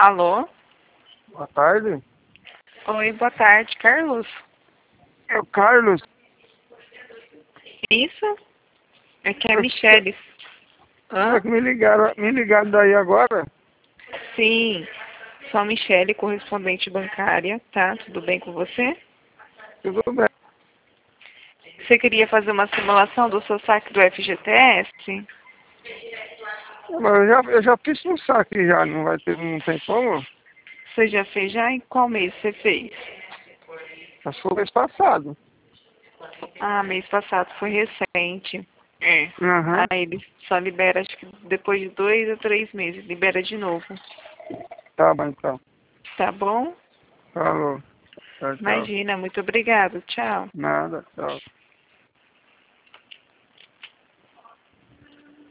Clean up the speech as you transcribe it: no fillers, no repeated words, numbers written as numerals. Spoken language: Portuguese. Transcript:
Alô? Boa tarde. Oi, boa tarde, Carlos. É o Carlos. Isso? É que é a Michele. Como é que me ligaram daí agora? Sim, sou a Michele, correspondente bancária, tá? Tudo bem com você? Tudo bem. Você queria fazer uma simulação do seu saque do FGTS? Mas eu já fiz um saque já, não tem como? Você já fez já? Em qual mês você fez? Mas foi o mês passado. Ah, mês passado, foi recente. É. Aham. Aí ele só libera, acho que depois de 2 a 3 meses, libera de novo. Tá bom, então. Tá bom? Falou. Tchau, tchau. Imagina, muito obrigado. Tchau. Nada, tchau.